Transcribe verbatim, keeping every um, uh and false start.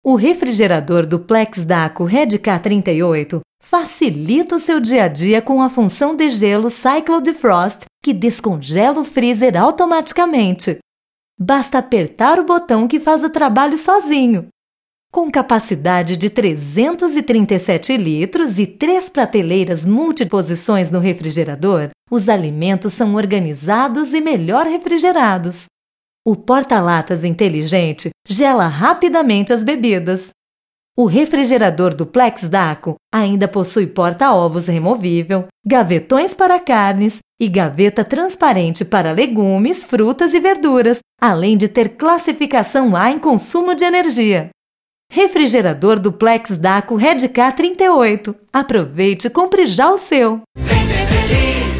O refrigerador Duplex Daco Red K trinta e oito facilita o seu dia a dia com a função de gelo Cyclo Defrost, que descongela o freezer automaticamente. Basta apertar o botão que faz o trabalho sozinho. Com capacidade de trezentos e trinta e sete litros e três prateleiras multiposições no refrigerador, os alimentos são organizados e melhor refrigerados. O porta-latas inteligente gela rapidamente as bebidas. O refrigerador Duplex Daco ainda possui porta-ovos removível, gavetões para carnes e gaveta transparente para legumes, frutas e verduras, além de ter classificação A em consumo de energia. Refrigerador Duplex Daco Red K trinta e oito. Aproveite e compre já o seu! Vem ser feliz!